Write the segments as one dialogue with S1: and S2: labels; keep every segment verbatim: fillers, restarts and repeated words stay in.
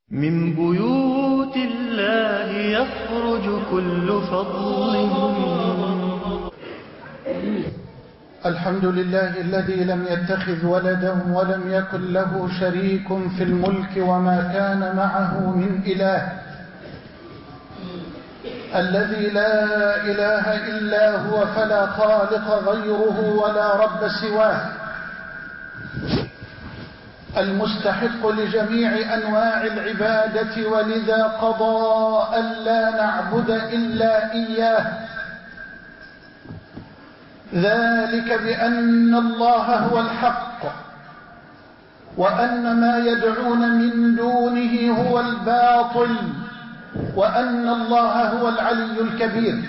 S1: من بيوت الله يخرج كل فضل.
S2: الحمد لله الذي لم يتخذ ولدا ولم يكن له شريك في الملك وما كان معه من إله، الذي لا إله إلا هو فلا خالق غيره ولا رب سواه، المستحق لجميع أنواع العبادة، ولذا قضى ألا نعبد إلا إياه، ذلك بأن الله هو الحق وأن ما يدعون من دونه هو الباطل، وأن الله هو العلي الكبير.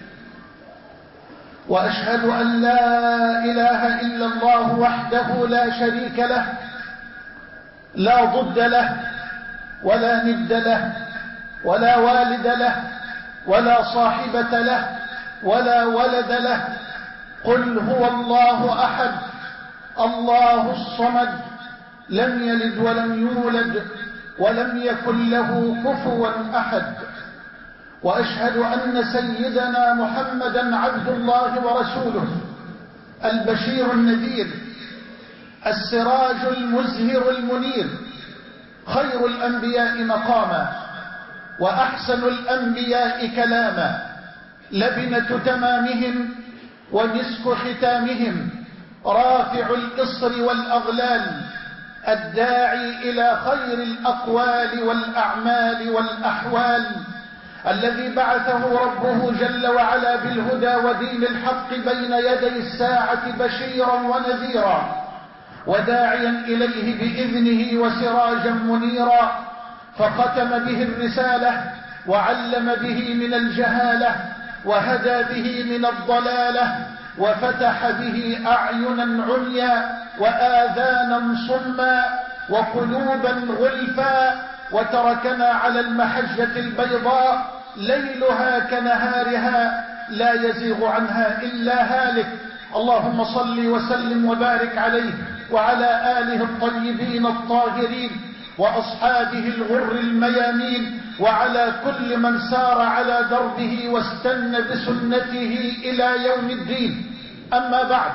S2: وأشهد أن لا إله إلا الله وحده لا شريك له، لا ضد له ولا ند له ولا والد له ولا صاحبة له ولا ولد له. قل هو الله أحد الله الصمد، لم يلد ولم يولد ولم يكن له كفوا أحد. وأشهد أن سيدنا محمدا عبد الله ورسوله، البشير النذير، السراج المزهر المنير، خير الأنبياء مقاما وأحسن الأنبياء كلاما، لبنة تمامهم ومسك ختامهم، رافع الإصر والأغلال، الداعي إلى خير الأقوال والأعمال والأحوال، الذي بعثه ربه جل وعلا بالهدى ودين الحق بين يدي الساعة بشيرا ونذيرا، وداعيا إليه بإذنه وسراجا منيرا، فختم به الرسالة وعلم به من الجهالة وهدى به من الضلالة، وفتح به أعينا عميا وآذانا صما وقلوبا غلفا، وتركنا على المحجة البيضاء ليلها كنهارها لا يزيغ عنها إلا هالك. اللهم صل وسلم وبارك عليه وعلى آله الطيبين الطاهرين وأصحابه الغر الميامين، وعلى كل من سار على دربه واستنى بسنته إلى يوم الدين. أما بعد،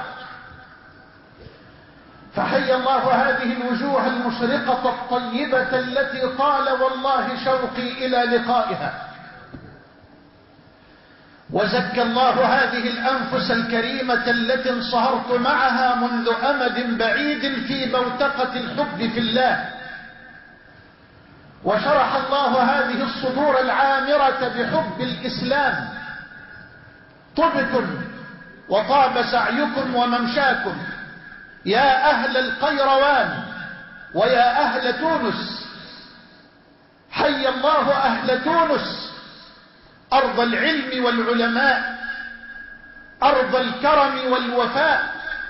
S2: فحي الله هذه الوجوه المشرقة الطيبة التي طال والله شوقي إلى لقائها، وزكى الله هذه الأنفس الكريمة التي انصهرت معها منذ أمد بعيد في بوتقة الحب في الله، وشرح الله هذه الصدور العامرة بحب الإسلام. طبتم وطاب سعيكم وممشاكم يا أهل القيروان ويا أهل تونس. حي الله أهل تونس، أرض العلم والعلماء، أرض الكرم والوفاء.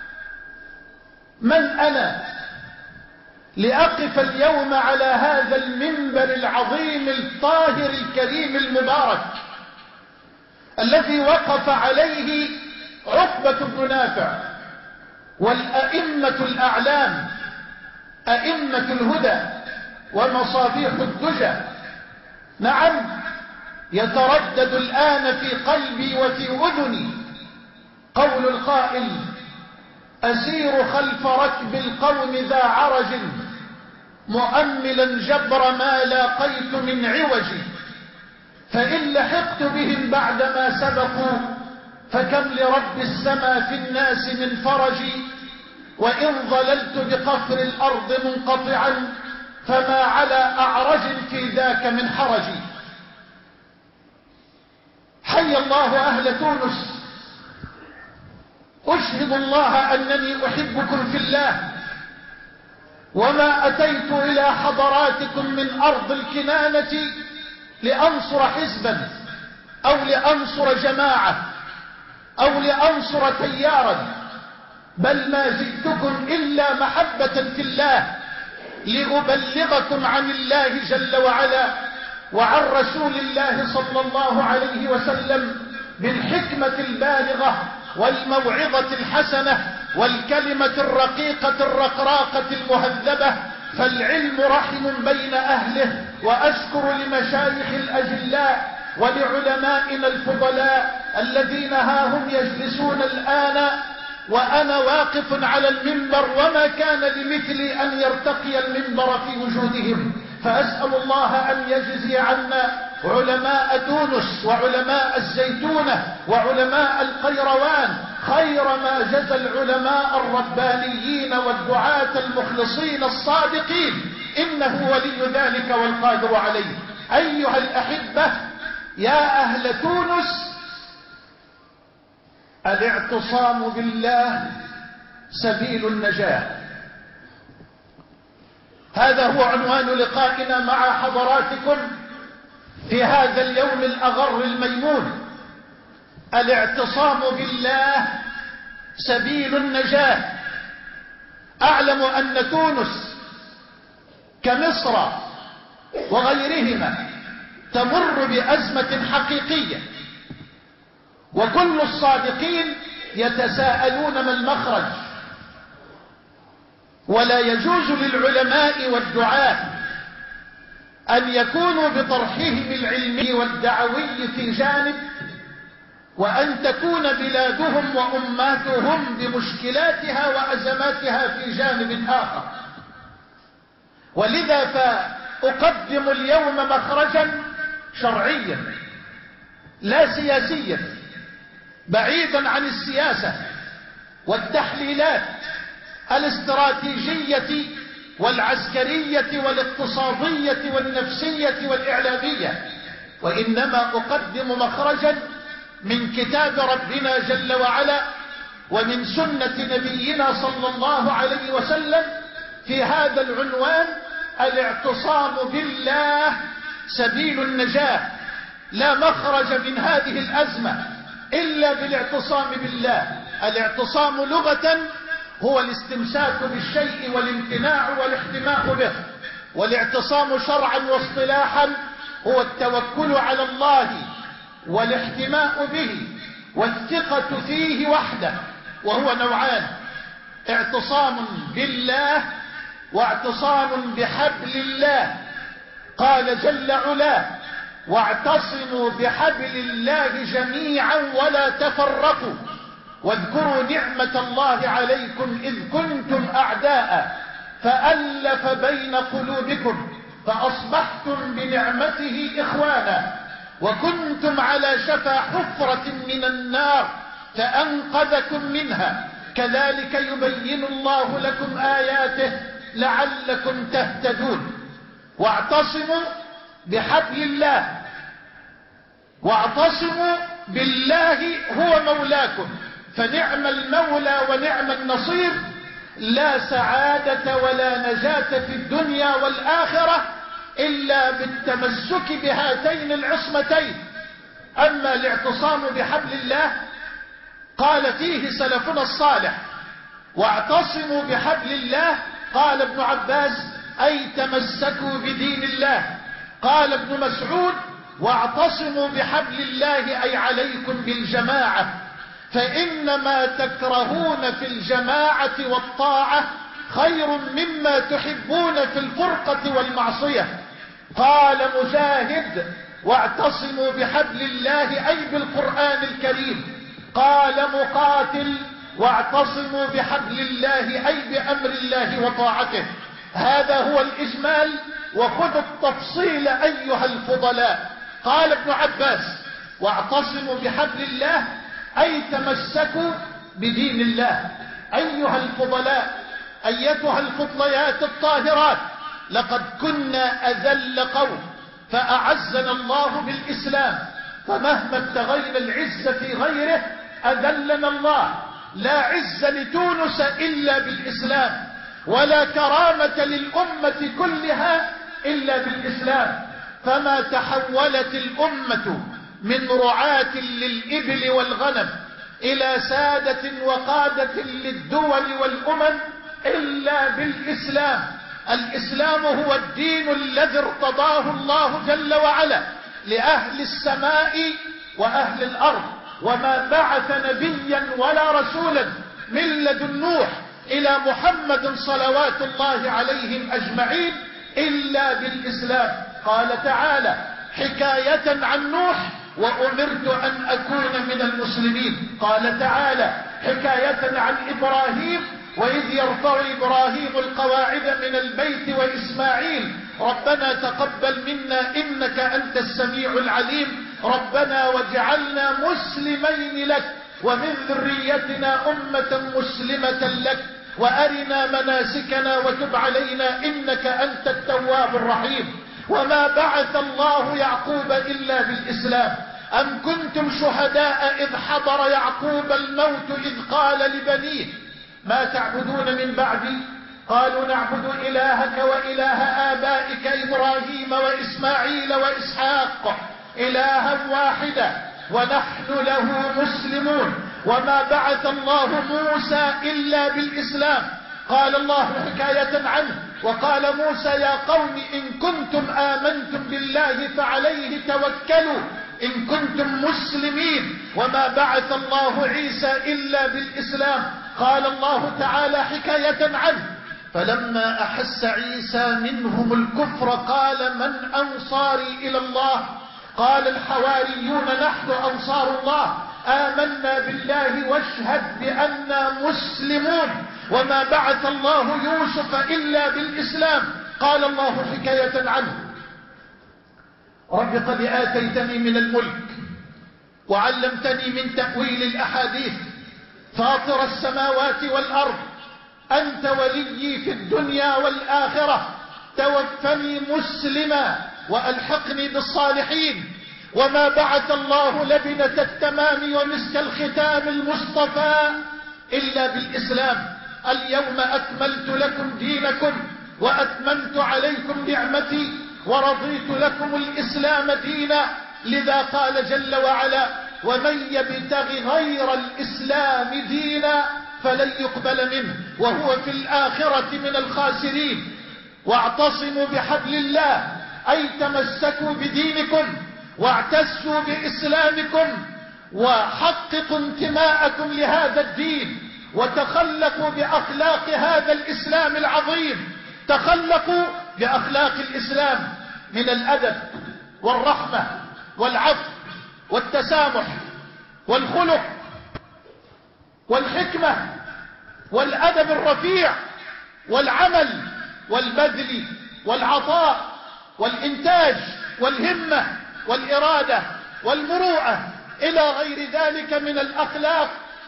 S2: من أنا لأقف اليوم على هذا المنبر العظيم الطاهر الكريم المبارك الذي وقف عليه عقبة بن نافع والأئمة الأعلام، أئمة الهدى ومصابيح الدجى. نعم، يتردد الآن في قلبي وفي أذني قول القائل: أسير خلف ركب القوم ذا عرج مؤملا جبر ما لاقيت من عوج، فإن لحقت بهم بعدما سبقوا فكم لرب السما في الناس من فرج، وإن ظللت بقفر الأرض منقطعا فما على أعرج في ذاك من حرج. حي الله أهل تونس، أشهد الله أنني أحبكم في الله، وما أتيت إلى حضراتكم من أرض الكنانة لأنصر حزبا أو لأنصر جماعة أو لأنصر تيارا، بل ما جئتكم إلا محبة في الله، لأبلغكم عن الله جل وعلا وعن رسول الله صلى الله عليه وسلم بالحكمة البالغة والموعظة الحسنة والكلمة الرقيقة الرقراقة المهذبة، فالعلم رحم بين أهله. وأشكر لمشايخ الأجلاء ولعلمائنا الفضلاء الذين ها هم يجلسون الآن وأنا واقف على المنبر، وما كان لمثلي أن يرتقي المنبر في وجودهم. فأسأل الله أن يجزي عنا علماء تونس وعلماء الزيتونة وعلماء القيروان خير ما جزى العلماء الربانيين والدعاة المخلصين الصادقين، إنه ولي ذلك والقادر عليه. أيها الأحبة، يا أهل تونس، الاعتصام بالله سبيل النجاة. هذا هو عنوان لقائنا مع حضراتكم في هذا اليوم الأغر الميمون. الاعتصام بالله سبيل النجاة. أعلم أن تونس كمصر وغيرهما تمر بأزمة حقيقية، وكل الصادقين يتساءلون ما المخرج. ولا يجوز للعلماء والدعاة أن يكونوا بطرحهم العلمي والدعوي في جانب، وأن تكون بلادهم وأماتهم بمشكلاتها وأزماتها في جانب آخر. ولذا فأقدم اليوم مخرجا شرعيا لا سياسيا، بعيدا عن السياسة والتحليلات الاستراتيجية والعسكرية والاقتصادية والنفسية والإعلامية، وإنما أقدم مخرجا من كتاب ربنا جل وعلا ومن سنة نبينا صلى الله عليه وسلم في هذا العنوان: الاعتصام بالله سبيل النجاة. لا مخرج من هذه الأزمة إلا بالاعتصام بالله. الاعتصام لغة هو الاستمساك بالشيء والامتناع والاحتماء به، والاعتصام شرعا واصطلاحا هو التوكل على الله والاحتماء به والثقة فيه وحده، وهو نوعان: اعتصام بالله واعتصام بحبل الله. قال جل علاه: واعتصموا بحبل الله جميعا ولا تفرقوا واذكروا نعمة الله عليكم إذ كنتم أعداء فألف بين قلوبكم فأصبحتم بنعمته إخوانا وكنتم على شفا حفرة من النار فأنقذكم منها كذلك يبين الله لكم آياته لعلكم تهتدون. واعتصموا بحبل الله، واعتصموا بالله هو مولاكم، فنعم المولى ونعم النصير. لا سعادة ولا نجاة في الدنيا والآخرة إلا بالتمسك بهاتين العصمتين. أما الاعتصام بحبل الله قال فيه سلفنا الصالح: واعتصموا بحبل الله. قال ابن عباس: أي تمسكوا بدين الله. قال ابن مسعود: واعتصموا بحبل الله أي عليكم بالجماعة، فإنما تكرهون في الجماعة والطاعة خير مما تحبون في الفرقة والمعصية. قال مجاهد: واعتصموا بحبل الله أي بالقرآن الكريم. قال مقاتل: واعتصموا بحبل الله أي بأمر الله وطاعته. هذا هو الإجمال، وخذوا التفصيل أيها الفضلاء. قال ابن عباس: واعتصموا بحبل الله أي تمسكوا بدين الله. أيها الفضلاء، أيتها الفضليات الطاهرات، لقد كنا أذل قوم فأعزنا الله بالإسلام، فمهما ابتغينا العز في غيره أذلنا الله. لا عز لتونس إلا بالإسلام، ولا كرامة للأمة كلها إلا بالإسلام. فما تحولت الأمة من رعاة للإبل والغنم إلى سادة وقادة للدول والأمم إلا بالإسلام. الإسلام هو الدين الذي ارتضاه الله جل وعلا لأهل السماء وأهل الأرض، وما بعث نبيا ولا رسولا من لدن نوح إلى محمد صلوات الله عليهم أجمعين إلا بالإسلام. قال تعالى حكاية عن نوح وأمرت أن أكون من المسلمين. قال تعالى حكاية عن إبراهيم وإذ يرفع إبراهيم القواعد من البيت وإسماعيل ربنا تقبل منا إنك أنت السميع العليم ربنا واجعلنا مسلمين لك ومن ذريتنا أمة مسلمة لك وأرنا مناسكنا وتب علينا إنك أنت التواب الرحيم. وما بعث الله يعقوب إلا بالإسلام. أم كنتم شهداء إذ حضر يعقوب الموت إذ قال لبنيه ما تعبدون من بعدي قالوا نعبد إلهك وإله آبائك إبراهيم وإسماعيل وإسحاق إلها واحدا ونحن له مسلمون. وما بعث الله موسى إلا بالإسلام. قال الله حكاية عنه وقال موسى يا قوم إن كنتم آمنتم بالله فعليه توكلوا إن كنتم مسلمين. وما بعث الله عيسى إلا بالإسلام. قال الله تعالى حكاية عنه فلما أحس عيسى منهم الكفر قال من أنصاري إلى الله قال الحواريون نحن أنصار الله آمنا بالله واشهد بأننا مسلمون. وما بعث الله يوسف إلا بالإسلام. قال الله حكاية عنه رب قد آتيتني من الملك وعلمتني من تأويل الأحاديث فاطر السماوات والأرض أنت وليي في الدنيا والآخرة توفني مسلما وألحقني بالصالحين. وما بعث الله لبنة التمام ومسك الختام المصطفى إلا بالإسلام. اليوم أكملت لكم دينكم وأتممت عليكم نعمتي ورضيت لكم الإسلام دينا. لذا قال جل وعلا ومن يبتغ غير الإسلام دينا فلن يقبل منه وهو في الآخرة من الخاسرين. واعتصموا بحبل الله أي تمسكوا بدينكم واعتزوا بإسلامكم وحققوا انتماءكم لهذا الدين وتخلقوا بأخلاق هذا الإسلام العظيم. تخلقوا بأخلاق الإسلام من الأدب والرحمة والعفو والتسامح والخلق والحكمة والأدب الرفيع والعمل والبذل والعطاء والإنتاج والهمة والإرادة والمروءة إلى غير ذلك من الأخلاق.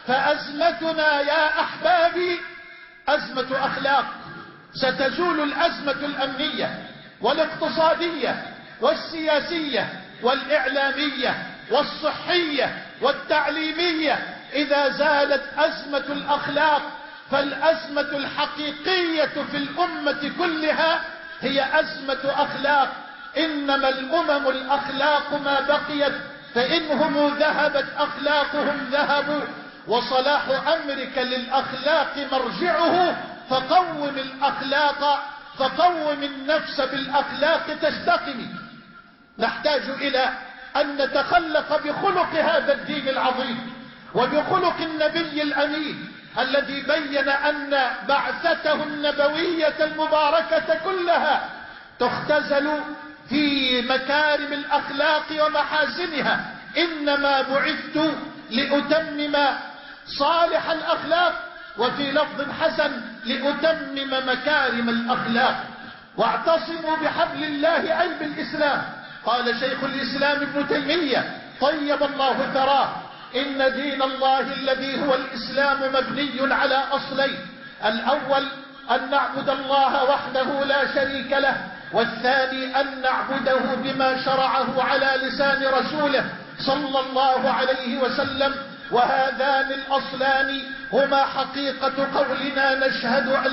S2: فأزمتنا يا أحبابي أزمة أخلاق. ستزول الأزمة الأمنية والاقتصادية والسياسية والإعلامية والصحية والتعليمية إذا زالت أزمة الأخلاق. فالأزمة الحقيقية في الأمة كلها هي أزمة أخلاق. إنما الأمم الأخلاق ما بقيت فإنهم ذهبت أخلاقهم ذهبوا وصلاح أمرك للأخلاق مرجعه فقوم الأخلاق فقوم النفس بالأخلاق تستقم. نحتاج إلى أن نتخلق بخلق هذا الدين العظيم وبخلق النبي الأمين الذي بين أن بعثته النبوية المباركة كلها تختزل في مكارم الأخلاق ومحاسنها. إنما بعثت لأتمم صالح الأخلاق وفي لفظ حسن لأتمم مكارم الأخلاق. واعتصموا بحبل الله أي بالإسلام. قال شيخ الإسلام ابن تيمية طيب الله ثراه إن دين الله الذي هو الإسلام مبني على أصلين. الأول أن نعبد الله وحده لا شريك له والثاني أن نعبده بما شرعه على لسان رسوله صلى الله عليه وسلم. وهذان الأصلان هما حقيقة قولنا نشهد أن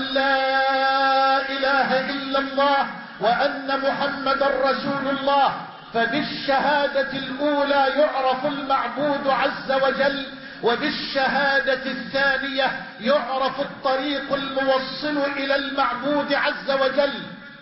S2: لا إله إلا الله وأن محمد رسول الله. فبالشهادة الأولى يعرف المعبود عز وجل وبالشهادة الثانية يعرف الطريق الموصل إلى المعبود عز وجل.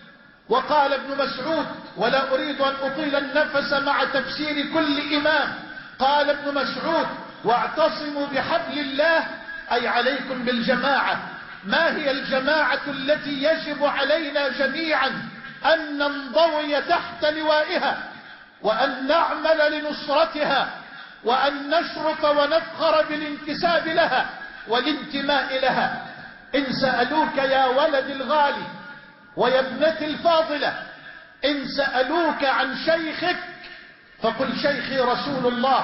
S2: وقال ابن مسعود ولا أريد أن أطيل النفس مع تفسير كل إمام. قال ابن مسعود واعتصموا بحبل الله أي عليكم بالجماعة ما هي الجماعة التي يجب علينا جميعا أن ننضوي تحت لوائها وأن نعمل لنصرتها وأن نشرف ونفخر بالانتساب لها والانتماء لها؟ إن سألوك يا ولد الغالي ويا ابنتي الفاضلة، إن سألوك عن شيخك فقل شيخي رسول الله،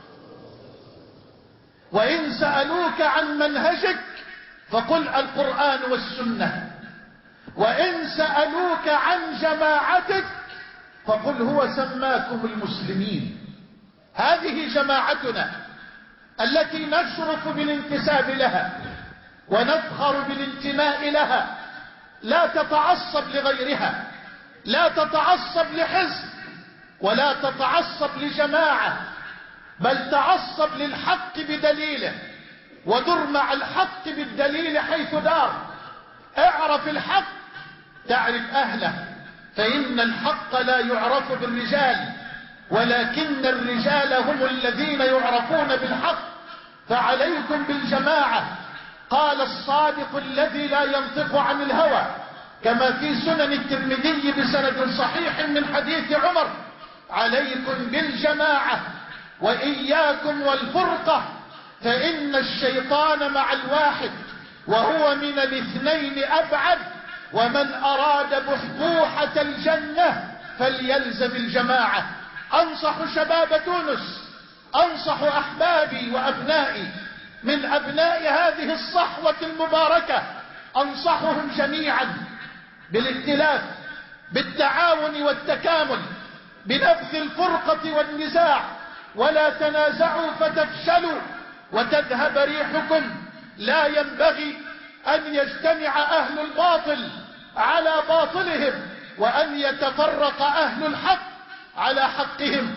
S2: وإن سألوك عن منهجك فقل القرآن والسنة، وإن سألوك عن جماعتك فقل هو سماكم المسلمين. هذه جماعتنا التي نشرف بالانتساب لها ونفخر بالانتماء لها، لا تتعصب لغيرها، لا تتعصب لحزب ولا تتعصب لجماعة، بل تعصب للحق بدليله ودر مع الحق بالدليل حيث دار. اعرف الحق تعرف أهله، فإن الحق لا يعرف بالرجال ولكن الرجال هم الذين يعرفون بالحق. فعليكم بالجماعة. قال الصادق الذي لا ينطق عن الهوى كما في سنن الترمذي بسند صحيح من حديث عمر: عليكم بالجماعة وإياكم والفرقة، فإن الشيطان مع الواحد وهو من الاثنين أبعد، ومن أراد بحبوحة الجنة فليلزم الجماعة. أنصح شباب تونس، أنصح أحبابي وأبنائي من أبناء هذه الصحوة المباركة، أنصحهم جميعا بالائتلاف، بالتعاون والتكامل، بنبذ الفرقة والنزاع، ولا تنازعوا فتفشلوا وتذهب ريحكم. لا ينبغي أن يجتمع أهل الباطل على باطلهم وأن يتفرق أهل الحق على حقهم.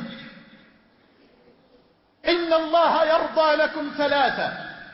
S2: إن الله يرضى لكم ثلاثة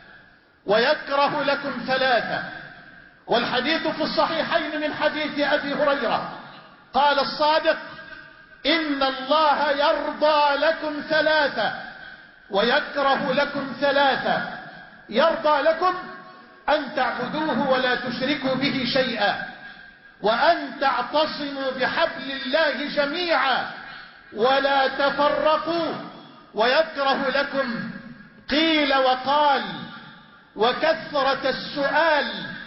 S2: ويكره لكم ثلاثة، والحديث في الصحيحين من حديث أبي هريرة قال الصادق: إن الله يرضى لكم ثلاثة ويكره لكم ثلاثة. يرضى لكم أن تعبدوه ولا تشركوا به شيئا، وأن تعتصموا بحبل الله جميعا ولا تفرقوا. ويكره لكم قيل وقال وكثرة السؤال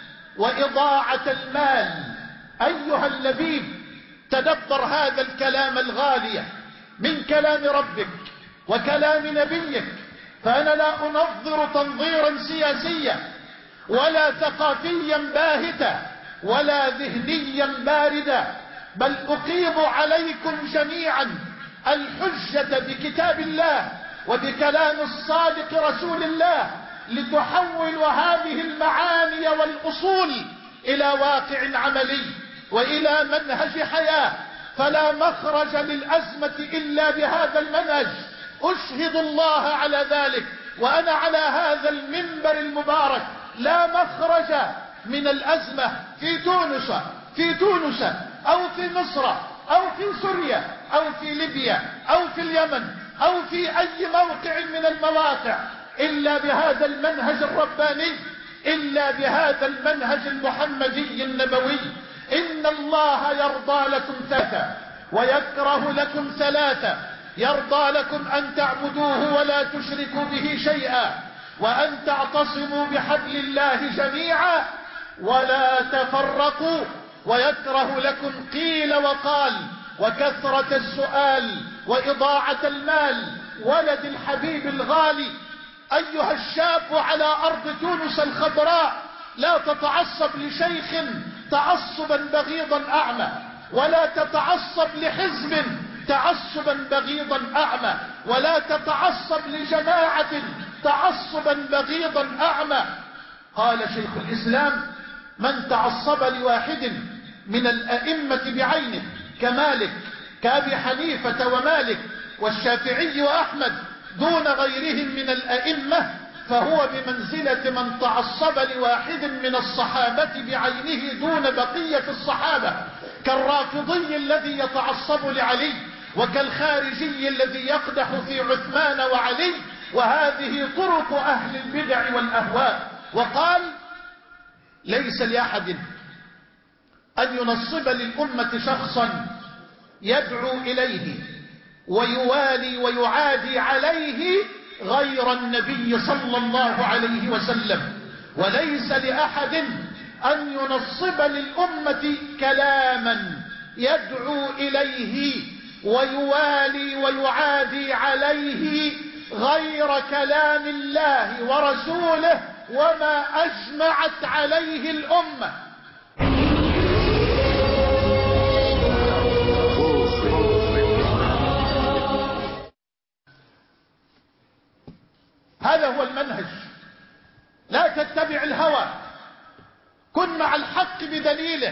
S2: وإضاعة المال. أيها اللبيب، تدبر هذا الكلام الغالي من كلام ربك وكلام نبيك، فأنا لا أنظر تنظيرا سياسيا ولا ثقافيا باهتا ولا ذهنيا باردا، بل أقيم عليكم جميعا الحجة بكتاب الله وبكلام الصادق رسول الله لتحولوا هذه المعاني والأصول إلى واقع عملي وإلى منهج حياة. فلا مخرج للأزمة إلا بهذا المنهج. أشهد الله على ذلك وأنا على هذا المنبر المبارك. لا مخرج من الأزمة في تونس في تونس أو في مصر أو في سوريا أو في ليبيا أو في اليمن أو في أي موقع من المواقع إلا بهذا المنهج الرباني، إلا بهذا المنهج المحمدي النبوي. إن الله يرضى لكم ثلاثة ويكره لكم ثلاثة: يرضى لكم أن تعبدوه ولا تشركوا به شيئا، وأن تعتصموا بحبل الله جميعا ولا تفرقوا. ويكره لكم قيل وقال وكثرة السؤال وإضاعة المال. ولد الحبيب الغالي، أيها الشاب على أرض تونس الخضراء، لا تتعصب لشيخ تعصبا بغيضا أعمى، ولا تتعصب لحزب تعصبا بغيضا أعمى، ولا تتعصب لجماعة تعصبا بغيضا أعمى. قال شيخ الإسلام: من تعصب لواحد من الأئمة بعينه كمالك كأبي حنيفة ومالك والشافعي وأحمد دون غيرهم من الأئمة فهو بمنزلة من تعصب لواحد من الصحابة بعينه دون بقية الصحابة، كالرافضي الذي يتعصب لعلي وكالخارجي الذي يقدح في عثمان وعلي. وهذه طرق أهل البدع والأهواء. وقال: ليس لأحد أن ينصب للأمة شخصا يدعو إليه ويوالي ويعادي عليه غير النبي صلى الله عليه وسلم، وليس لأحد أن ينصب للأمة كلاما يدعو إليه ويوالي ويعادي عليه غير كلام الله ورسوله وما أجمعت عليه الأمة. هذا هو المنهج. لا تتبع الهوى، كن مع الحق بدليله،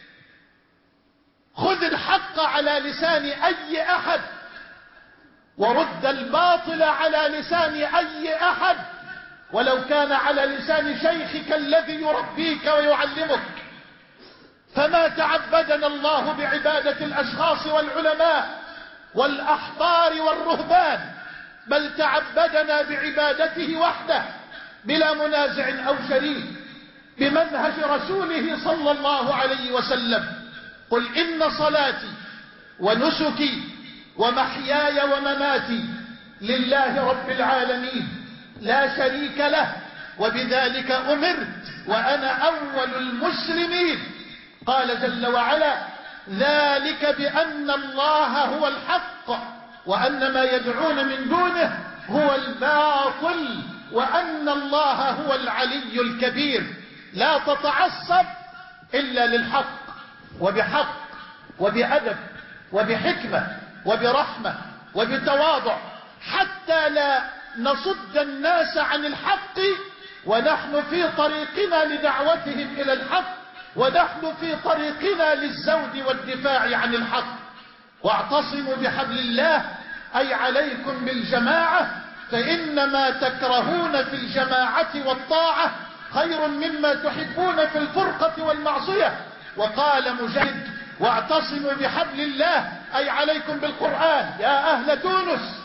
S2: خذ الحق على لسان أي أحد ورد الباطل على لسان أي أحد، ولو كان على لسان شيخك الذي يربيك ويعلمك. فما تعبدنا الله بعبادة الأشخاص والعلماء والأحبار والرهبان، بل تعبدنا بعبادته وحده بلا منازع أو شريك، بمنهج رسوله صلى الله عليه وسلم. قل إن صلاتي ونسكي ومحياي ومماتي لله رب العالمين لا شريك له وبذلك أمرت وأنا أول المسلمين. قال جل وعلا: ذلك بأن الله هو الحق وأن ما يدعون من دونه هو الباطل وأن الله هو العلي الكبير. لا تتعصب إلا للحق، وبحق وبأدب وبحكمة وبرحمة وبتواضع، حتى لا نصد الناس عن الحق ونحن في طريقنا لدعوتهم إلى الحق، ونحن في طريقنا للزود والدفاع عن الحق. واعتصموا بحبل الله، أي عليكم بالجماعة، فإنما تكرهون في الجماعة والطاعة خير مما تحبون في الفرقة والمعصية. وقال مجاهد: واعتصموا بحبل الله أي عليكم بالقرآن. يا أهل تونس،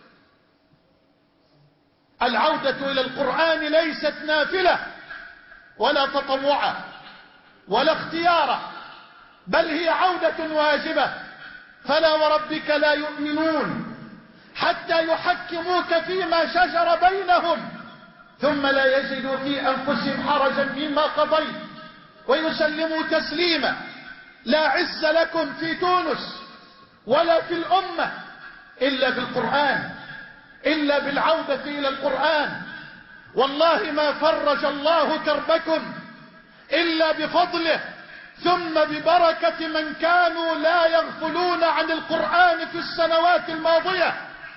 S2: العودة إلى القرآن ليست نافلة ولا تطوعا ولا اختيارا، بل هي عودة واجبة. فلا وربك لا يؤمنون حتى يحكموك فيما شجر بينهم ثم لا يجدوا في أنفسهم حرجا مما قضيت ويسلموا تسليما. لا عز لكم في تونس ولا في الأمة إلا بالقرآن، إلا بالعودة إلى القرآن. والله ما فرج الله كربكم إلا بفضله ثم ببركة من كانوا لا يغفلون عن القرآن في السنوات الماضية.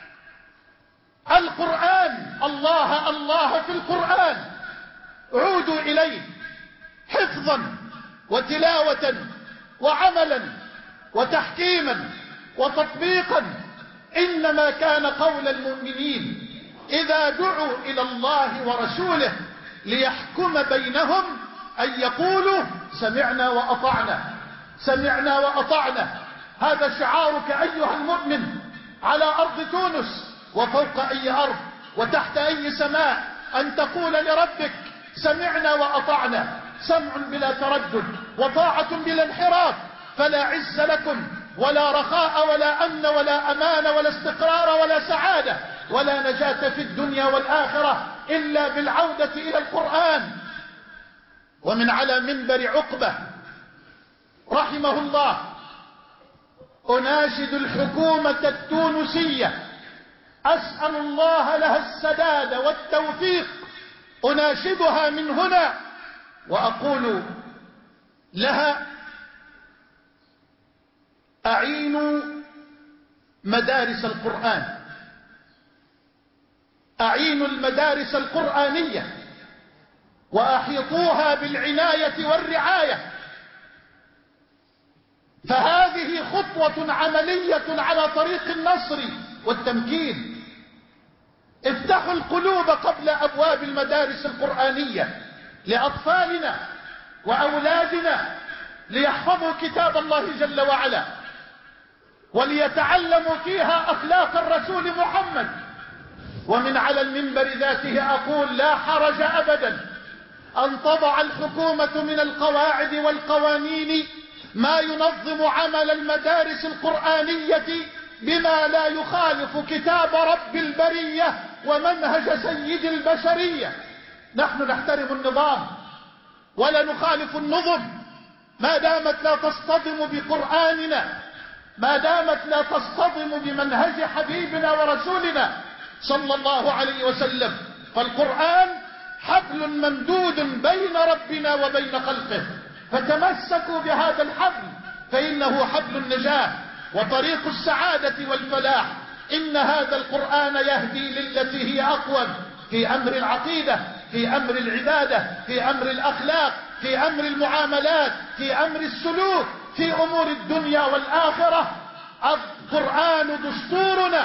S2: القرآن، الله الله في القرآن، عودوا إليه حفظا وتلاوة وعملا وتحكيما وتطبيقا. إنما كان قول المؤمنين إذا دعوا إلى الله ورسوله ليحكم بينهم أن يقولوا سمعنا وأطعنا، سمعنا وأطعنا. هذا شعارك أيها المؤمن على أرض تونس وفوق أي أرض وتحت أي سماء، أن تقول لربك سمعنا وأطعنا، سمع بلا تردد وطاعة بلا انحراف. فلا عز لكم ولا رخاء ولا أمن ولا أمان ولا استقرار ولا سعادة ولا نجاة في الدنيا والآخرة إلا بالعودة إلى القرآن. ومن على منبر عقبة رحمه الله أناشد الحكومة التونسية، أسأل الله لها السداد والتوفيق، أناشدها من هنا وأقول لها: أعينوا مدارس القرآن، أعينوا المدارس القرآنية وأحيطوها بالعناية والرعاية، فهذه خطوة عملية على طريق النصر والتمكين. افتحوا القلوب قبل أبواب المدارس القرآنية لأطفالنا وأولادنا ليحفظوا كتاب الله جل وعلا وليتعلموا فيها أخلاق الرسول محمد. ومن على المنبر ذاته أقول: لا حرج أبدا أن تضع الحكومة من القواعد والقوانين ما ينظم عمل المدارس القرآنية بما لا يخالف كتاب رب البرية ومنهج سيد البشرية. نحن نحترم النظام ولا نخالف النظم ما دامت لا تصطدم بقرآننا، ما دامت لا تصطدم بمنهج حبيبنا ورسولنا صلى الله عليه وسلم. فالقرآن حبل ممدود بين ربنا وبين خلقه، فتمسكوا بهذا الحبل فإنه حبل النجاة وطريق السعادة والفلاح. إن هذا القرآن يهدي للتي هي أقوم في أمر العقيدة، في أمر العبادة، في أمر الأخلاق، في أمر المعاملات، في أمر السلوك، في أمور الدنيا والآخرة. القرآن دستورنا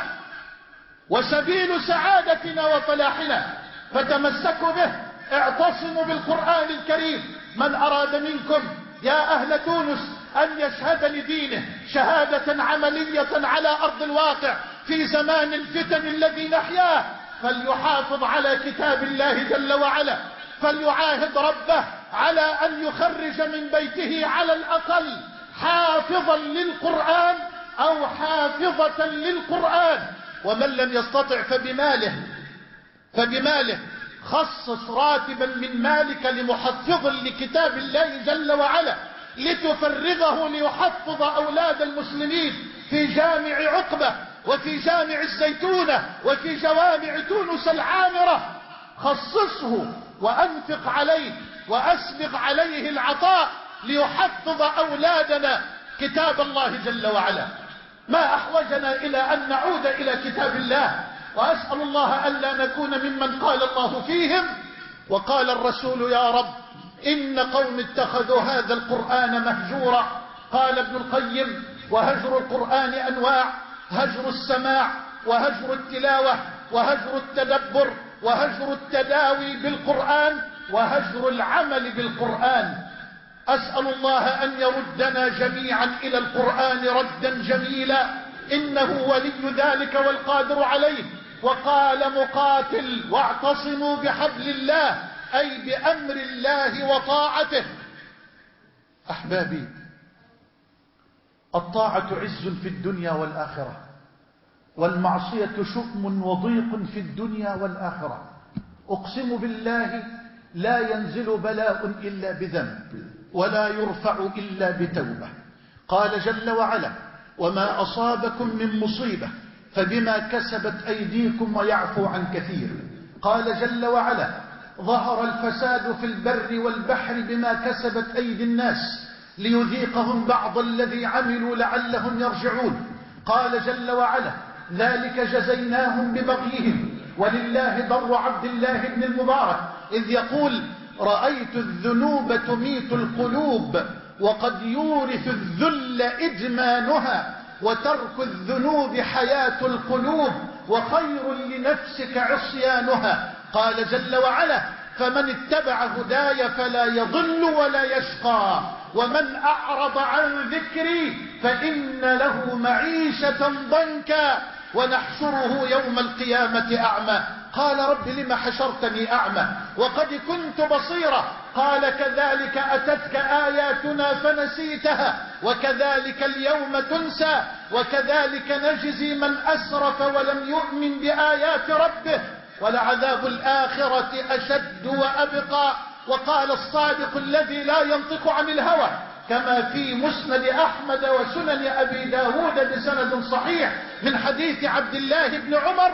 S2: وسبيل سعادتنا وفلاحنا، فتمسكوا به، اعتصموا بالقرآن الكريم. من أراد منكم يا أهل تونس أن يشهد لدينه شهادة عملية على أرض الواقع في زمان الفتن الذي نحياه فليحافظ على كتاب الله جل وعلا، فليعاهد ربه على أن يخرج من بيته على الأقل حافظا للقرآن أو حافظة للقرآن. ومن لم يستطع فبماله فبماله خصص راتبا من مالك لمحفظ لكتاب الله جل وعلا لتفرغه ليحفظ أولاد المسلمين في جامع عقبة وفي جامع الزيتونة وفي جوامع تونس العامرة. خصصه وأنفق عليه وأسبغ عليه العطاء ليحفظ أولادنا كتاب الله جل وعلا. ما أحوجنا إلى أن نعود إلى كتاب الله، وأسأل الله ألا نكون ممن قال الله فيهم وقال الرسول يا رب إن قوم اتخذوا هذا القرآن مهجورا. قال ابن القيم وهجر القرآن أنواع: هجر السماع، وهجر التلاوة، وهجر التدبر، وهجر التداوي بالقرآن، وهجر العمل بالقرآن. أسأل الله أن يردنا جميعا إلى القرآن ردا جميلا، إنه ولي ذلك والقادر عليه. وقال مقاتل واعتصموا بحبل الله أي بأمر الله وطاعته. أحبابي، الطاعة عز في الدنيا والآخرة، والمعصية شؤم وضيق في الدنيا والآخرة. أقسم بالله لا ينزل بلاء إلا بذنب ولا يرفع إلا بتوبة. قال جل وعلا وما أصابكم من مصيبة فبما كسبت أيديكم ويعفو عن كثير. قال جل وعلا ظهر الفساد في البر والبحر بما كسبت أيدي الناس ليذيقهم بعض الذي عملوا لعلهم يرجعون. قال جل وعلا ذلك جزيناهم ببغيهم ولله در عبد الله بن المبارك إذ يقول رأيت الذنوب تميت القلوب وقد يورث الذل إدمانها وترك الذنوب حياة القلوب وخير لنفسك عصيانها. قال جل وعلا فمن اتبع هداي فلا يضل ولا يشقى ومن أعرض عن ذكري فإن له معيشة ضنكا ونحشره يوم القيامة أعمى. قال رب لم حشرتني أعمى وقد كنت بصيرا. قال كذلك أتتك آياتنا فنسيتها وكذلك اليوم تنسى وكذلك نجزي من أسرف ولم يؤمن بآيات ربه ولعذاب الآخرة أشد وأبقى. وقال الصادق الذي لا ينطق عن الهوى كما في مسند أحمد وسنن أبي داود بسند صحيح من حديث عبد الله بن عمر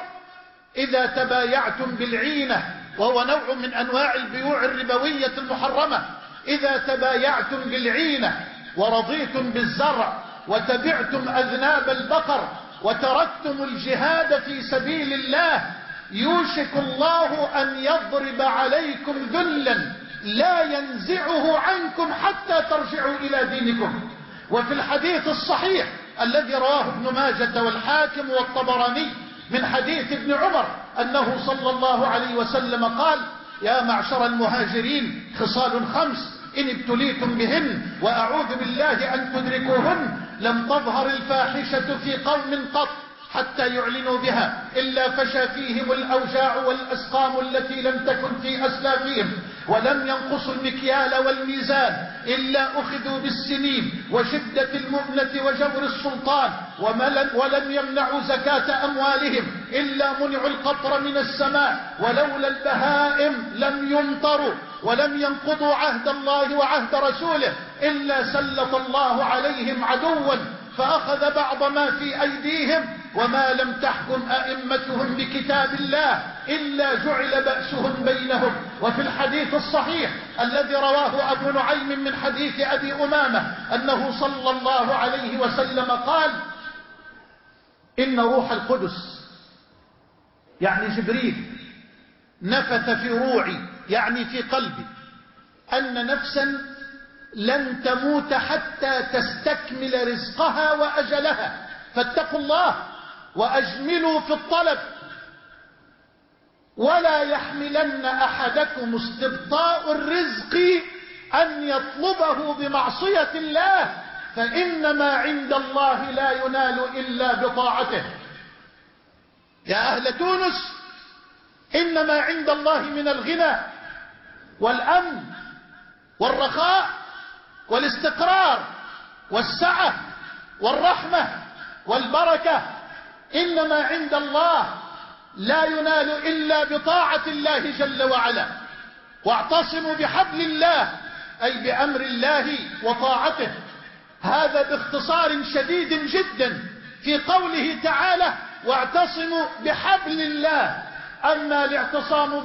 S2: إذا تبايعتم بالعينة وهو نوع من أنواع البيوع الربوية المحرمة، إذا تبايعتم بالعينة ورضيتم بالزرع وتبعتم أذناب البقر وتركتم الجهاد في سبيل الله يوشك الله أن يضرب عليكم ذلا لا ينزعه عنكم حتى ترجعوا إلى دينكم. وفي الحديث الصحيح الذي رواه ابن ماجة والحاكم والطبراني من حديث ابن عمر أنه صلى الله عليه وسلم قال يا معشر المهاجرين خصال خمس إن ابتليتم بهن وأعوذ بالله أن تدركوهن لم تظهر الفاحشة في قوم قط حتى يعلنوا بها إلا فشى فيهم الأوجاع والأسقام التي لم تكن في أسلافهم ولم ينقصوا المكيال والميزان إلا أخذوا بالسنين وشدة المؤنة وجور السلطان، ولم يمنعوا زكاة أموالهم إلا منعوا القطر من السماء، ولولا البهائم لم يمطروا، ولم ينقضوا عهد الله وعهد رسوله إلا سلط الله عليهم عدوا فأخذ بعض ما في أيديهم، وما لم تحكم أئمتهم بكتاب الله إلا جعل بأسهم بينهم. وفي الحديث الصحيح الذي رواه أبو نعيم من حديث أبي أمامة أنه صلى الله عليه وسلم قال: إن روح القدس يعني جبريل نفث في روعي يعني في قلبي أن نفسا لن تموت حتى تستكمل رزقها وأجلها، فاتقوا الله وأجملوا في الطلب، ولا يحملن أحدكم استبطاء الرزق أن يطلبه بمعصية الله، فإنما عند الله لا ينال إلا بطاعته. يا أهل تونس، إنما عند الله من الغنى والأمن والرخاء والاستقرار والسعة والرحمة والبركة، إنما عند الله لا ينال إلا بطاعة الله جل وعلا. واعتصموا بحبل الله أي بأمر الله وطاعته. هذا باختصار شديد جدا في قوله تعالى: واعتصموا بحبل الله. أما الاعتصام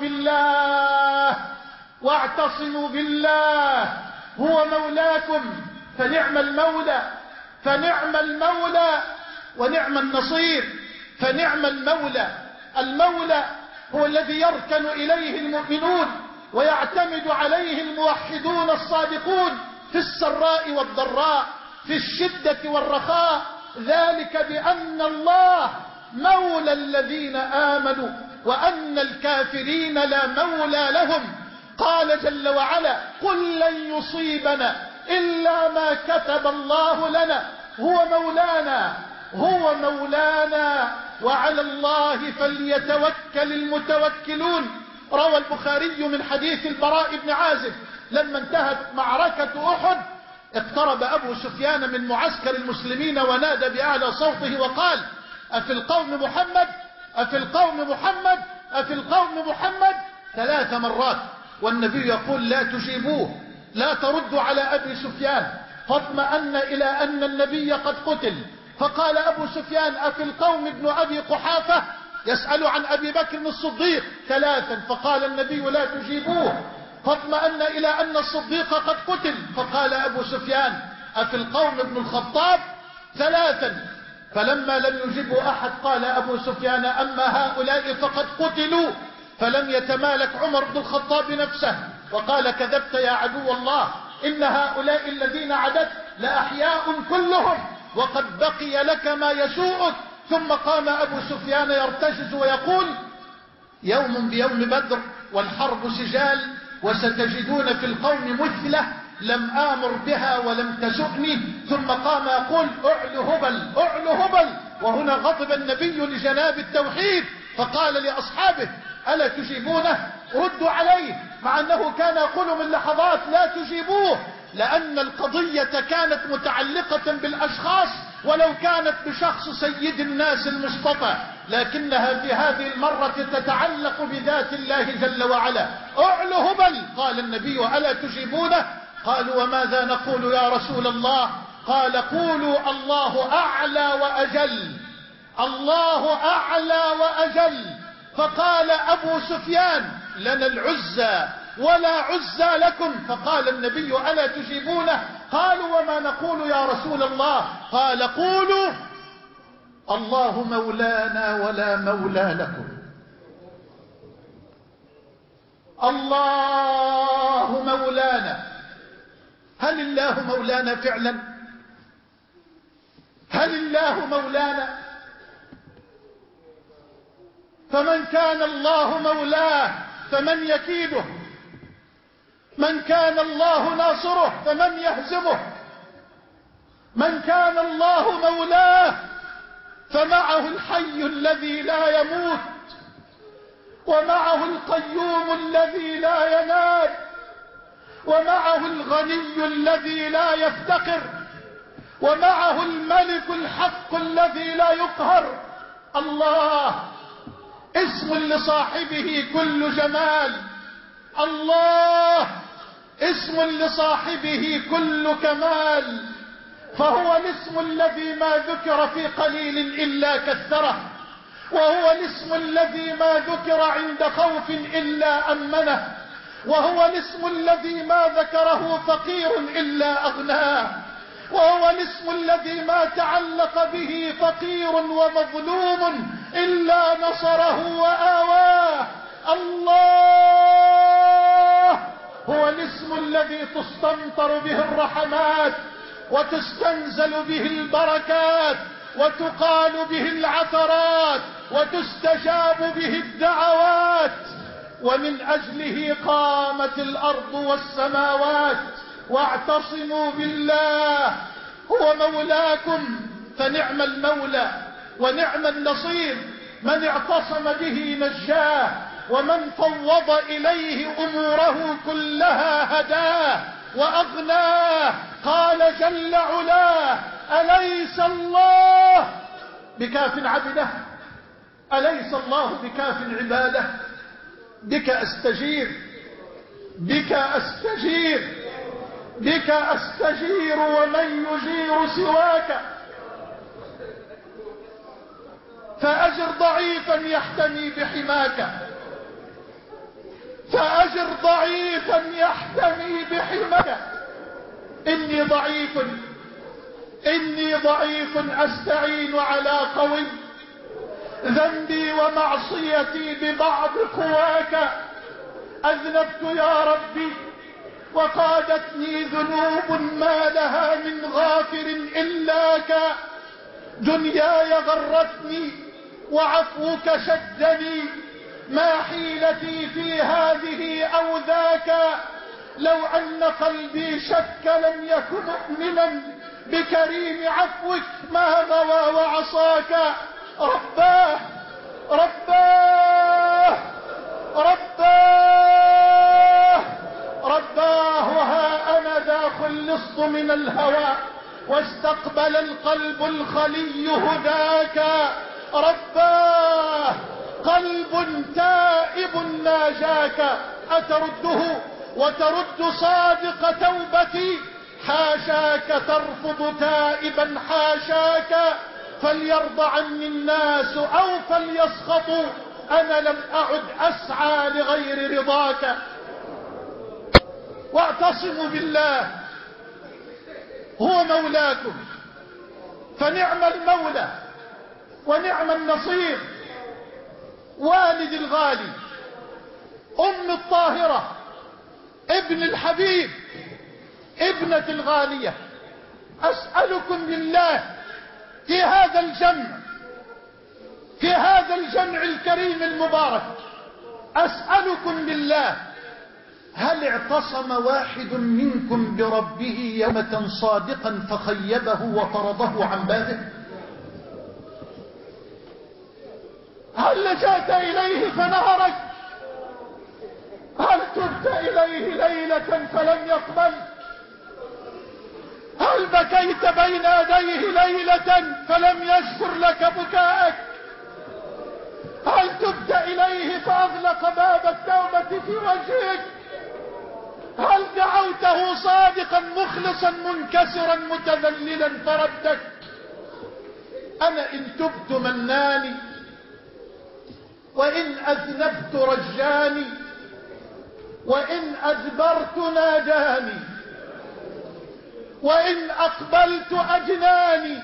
S2: بالله واعتصموا بالله هو مولاكم فنعم المولى فنعم المولى ونعم النصير. فنعم المولى، المولى هو الذي يركن إليه المؤمنون ويعتمد عليه الموحدون الصادقون في السراء والضراء، في الشدة والرخاء، ذلك بأن الله مولى الذين آمنوا وأن الكافرين لا مولى لهم. قال جل وعلا: قل لن يصيبنا إلا ما كتب الله لنا هو مولانا هو مولانا وعلى الله فليتوكل المتوكلون. روى البخاري من حديث البراء بن عازب: لما انتهت معركة أحد اقترب أبو سفيان من معسكر المسلمين ونادى بأعلى صوته وقال: أفي القوم محمد أفي القوم محمد أفي القوم محمد ثلاث مرات، والنبي يقول: لا تجيبوه، لا تردوا على أبي سفيان. فاطمأن إلى أن النبي قد قتل، فقال أبو سفيان: أفي القوم ابن أبي قحافة يسأل عن أبي بكر الصديق ثلاثا، فقال النبي: لا تجيبوه. فاطمأن إلى أن الصديق قد قتل، فقال أبو سفيان: أفي القوم ابن الخطاب ثلاثا. فلما لم يجبه أحد قال أبو سفيان: أما هؤلاء فقد قتلوا. فلم يتمالك عمر بن الخطاب نفسه وقال: كذبت يا عدو الله، إن هؤلاء الذين عدت لأحياء كلهم وقد بقي لك ما يسوءك. ثم قام أبو سفيان يرتجز ويقول: يوم بيوم بدر والحرب سجال، وستجدون في القوم مثلة لم آمر بها ولم تسؤني. ثم قام يقول: أعل هبل أعل هبل. وهنا غضب النبي لجناب التوحيد فقال لأصحابه: ألا تجيبونه؟ ردوا عليه، مع أنه كان يقول من لحظات: لا تجيبوه، لأن القضية كانت متعلقة بالأشخاص ولو كانت بشخص سيد الناس المصطفى، لكنها في هذه المرة تتعلق بذات الله جل وعلا. أعل هبل. قال النبي: ألا تجيبونه؟ قالوا: وماذا نقول يا رسول الله؟ قال: قولوا الله أعلى وأجل، الله أعلى وأجل. فقال أبو سفيان: لنا العزى ولا عزى لكم. فقال النبي: ألا تجيبونه؟ قالوا: وما نقول يا رسول الله؟ قال: قولوا الله مولانا ولا مولى لكم. الله مولانا. هل الله مولانا فعلا؟ هل الله مولانا؟ فمن كان الله مولاه فمن يكيده؟ من كان الله ناصره فمن يهزمه؟ من كان الله مولاه فمعه الحي الذي لا يموت، ومعه القيوم الذي لا ينام، ومعه الغني الذي لا يفتقر، ومعه الملك الحق الذي لا يقهر. الله اسم لصاحبه كل جمال، الله اسم لصاحبه كل كمال، فهو الاسم الذي ما ذكر في قليل إلا كثره، وهو الاسم الذي ما ذكر عند خوف إلا أمنه، وهو الاسم الذي ما ذكره فقير إلا أغناه، وهو الاسم الذي ما تعلق به فقير ومظلوم إلا نصره وآواه. الله هو الاسم الذي تستمطر به الرحمات وتستنزل به البركات وتقال به العثرات وتستجاب به الدعوات، ومن أجله قامت الأرض والسماوات. واعتصموا بالله، هو مولاكم فنعم المولى ونعم النصير. من اعتصم به نجاه، ومن فوض إليه أموره كلها هداه وأغناه. قال جل علاه: أليس الله بكاف عبده؟ أليس الله بكاف عباده؟ بك أستجير، بك أستجير، بك أستجير، ومن يجير سواك؟ فأجر ضعيفا يحتمي بحماك، فأجر ضعيفا يحتمي بحماك. إني ضعيف، إني ضعيف أستعين على قوي، ذنبي ومعصيتي ببعض قواك. أذنبت يا ربي وقادتني ذنوب ما لها من غافر إلاك. دنياي غرتني وعفوك شدني، ما حيلتي في هذه أو ذاك. لو أن قلبي شك لم يكن مؤمنا بكريم عفوك ما غوى وعصاك. رباه رباه رباه رباه، ها أنا ذا خلصت من الهوى واستقبل القلب الخلي هداك. رباه قلب تائب ناجاك، أترده وترد صادق توبتي؟ حاشاك ترفض تائبا حاشاك. فليرضى عني الناس أو فليسخطوا، أنا لم أعد أسعى لغير رضاك. واعتصموا بالله، هو مولاكم فنعم المولى ونعم النصير. والد الغالي، أم الطاهرة، ابن الحبيب، ابنة الغالية، أسألكم بالله في هذا الجمع، في هذا الجمع الكريم المبارك، أسألكم بالله، هل اعتصم واحد منكم بربه يومة صادقا فخيبه وطرده عن بابه؟ هل لجأت إليه فنهرك؟ هل تبت إليه ليلة فلم يقبل؟ هل بكيت بين يديه ليلة فلم يشكر لك بكاءك؟ هل تبت إليه فأغلق باب التوبة في وجهك؟ هل دعوته صادقا مخلصا منكسرا متذللا فردك؟ أنا إن تبت مناني، وإن أذنبت رجاني، وإن أدبرت ناداني، وإن أقبلت أجناني،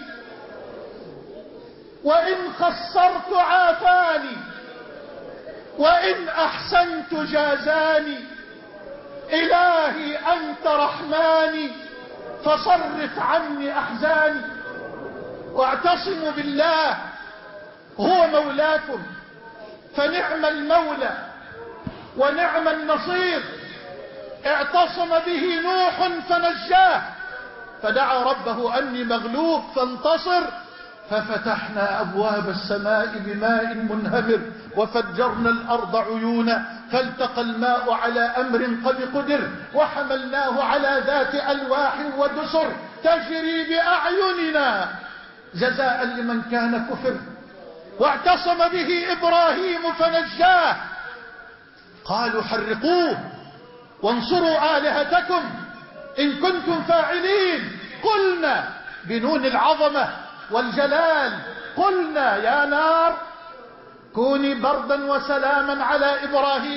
S2: وإن خسرت عافاني، وإن أحسنت جازاني. إلهي أنت رحماني فصرف عني أحزاني. واعتصموا بالله، هو مولاكم فنعم المولى ونعم النصير. اعتصم به نوح فنجاه، فدعا ربه أني مغلوب فانتصر. ففتحنا أبواب السماء بماء منهمر وفجرنا الأرض عيونا فالتقى الماء على أمر قد قدر وحملناه على ذات ألواح ودسر تجري بأعيننا جزاء لمن كان كفر. واعتصم به إبراهيم فنجاه. قالوا حرقوه وانصروا آلهتكم إن كنتم فاعلين. قلنا بنون العظمة والجلال قلنا يا نار كوني بردا وسلاما على إبراهيم.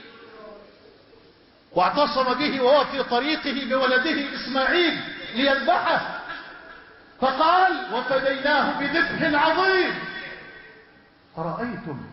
S2: واعتصم به وهو في طريقه بولده إسماعيل ليذبحه فقال وفديناه بذبح عظيم. أرأيتم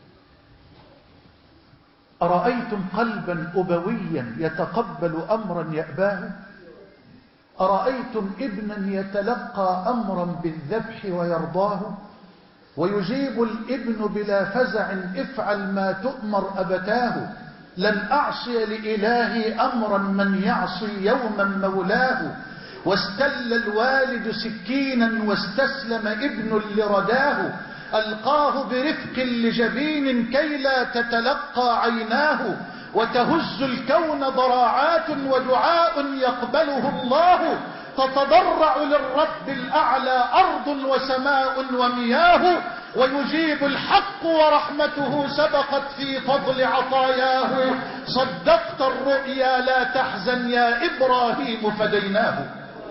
S2: أرأيتم قلبا أبويا يتقبل أمرا يأباه؟ أرأيتم ابنا يتلقى أمرا بالذبح ويرضاه؟ ويجيب الابن بلا فزع افعل ما تؤمر أبتاه. لن أعصي لإلهي أمرا من يعصي يوما مولاه. واستل الوالد سكينا واستسلم ابن لرداه. ألقاه برفق لجبين كي لا تتلقى عيناه. وتهز الكون ضراعات ودعاء يقبله الله. تتضرع للرب الأعلى أرض وسماء ومياه. ويجيب الحق ورحمته سبقت في فضل عطاياه. صدقت الرؤيا لا تحزن يا إبراهيم فديناه.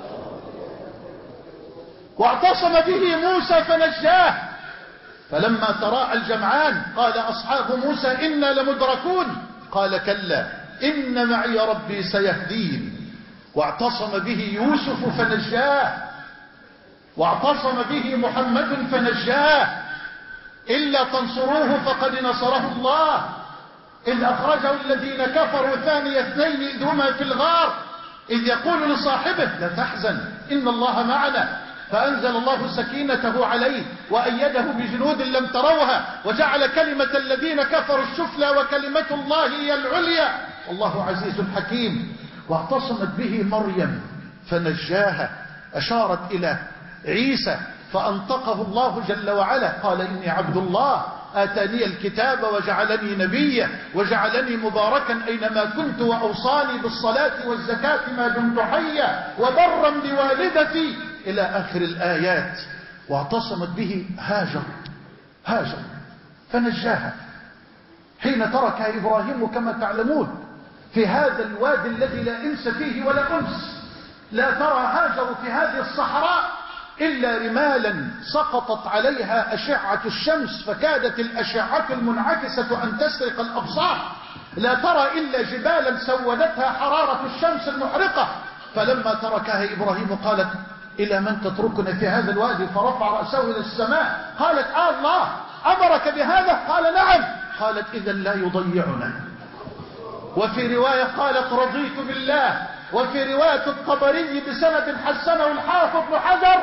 S2: واعتصم به موسى فنجاه. فلما تراءى الجمعان قال أصحاب موسى إنا لمدركون قال كلا إن معي ربي سيهدين. واعتصم به يوسف فنجاه. واعتصم به محمد فنجاه. إلا تنصروه فقد نصره الله إذ أخرجه الذين كفروا ثاني اثنين إذ هما في الغار إذ يقول لصاحبه لا تحزن إن الله معنا. فأنزل الله سكينته عليه وأيده بجنود لم تروها وجعل كلمة الذين كفروا السفلى وكلمة الله هي العليا والله عزيز حكيم. واعتصمت به مريم فنجاها. أشارت إلى عيسى فأنطقه الله جل وعلا قال إني عبد الله آتاني الكتاب وجعلني نبيا وجعلني مباركا أينما كنت وأوصاني بالصلاة والزكاة ما دمت حيا وبرا بوالدتي إلى آخر الآيات. واعتصمت به هاجر هاجر فنجاها حين تركها إبراهيم كما تعلمون في هذا الوادي الذي لا إنس فيه ولا أنس. لا ترى هاجر في هذه الصحراء إلا رمالا سقطت عليها أشعة الشمس فكادت الأشعة المنعكسة أن تسرق الأبصار. لا ترى إلا جبالا سودتها حرارة الشمس المحرقة. فلما تركها إبراهيم قالت إلى من تتركنا في هذا الوادي؟ فرفع رأسه إلى السماء قالت آه الله أمرك بهذا؟ قال نعم. قالت إذا لا يضيعنا. وفي رواية قالت رضيت بالله. وفي رواية الطبري بسند حسنه الحافظ بن حجر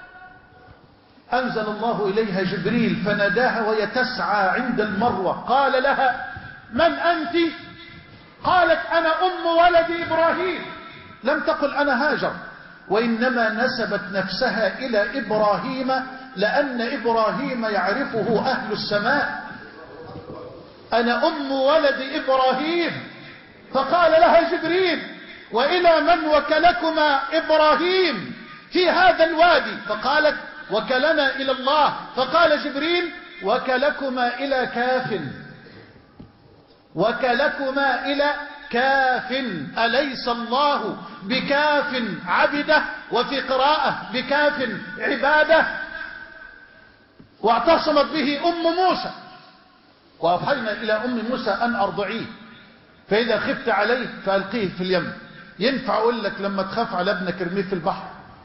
S2: أنزل الله إليها جبريل فناداها وهي تسعى عند المروة قال لها من أنت؟ قالت أنا أم ولد إبراهيم. لم تقل أنا هاجر وإنما نسبت نفسها إلى إبراهيم لأن إبراهيم يعرفه أهل السماء. أنا أم ولد إبراهيم. فقال لها جبريل وإلى من وكلكما إبراهيم في هذا الوادي؟ فقالت وكلنا إلى الله. فقال جبريل وكلكما إلى كاف وكلكما إلى كاف أليس الله بكاف عبده؟ وفي قراءة بكاف عباده. واعتصمت به أم موسى. وأوحينا إلى أم موسى أن أرضعيه فإذا خفت عليه فألقيه في اليم. ينفع أقول لك لما تخاف على ابنك ارميه في البحر.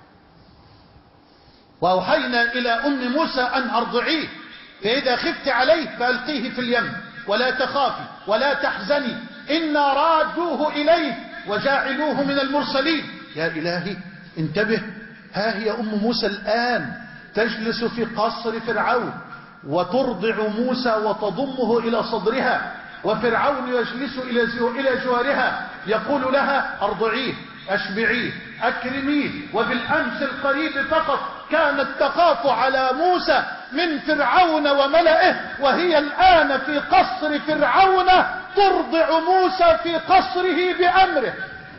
S2: وأوحينا إلى أم موسى أن أرضعيه فإذا خفت عليه فألقيه في اليم ولا تخافي ولا تحزني إنا رادوه إليه وجاعلوه من المرسلين. يا إلهي انتبه، ها هي أم موسى الآن تجلس في قصر فرعون وترضع موسى وتضمه إلى صدرها وفرعون يجلس إلى جوارها يقول لها أرضعيه أشبعيه أكرميه. وبالأمس القريب فقط كانت تخاف على موسى من فرعون وملئه، وهي الآن في قصر فرعون ترضع موسى في قصره بأمره.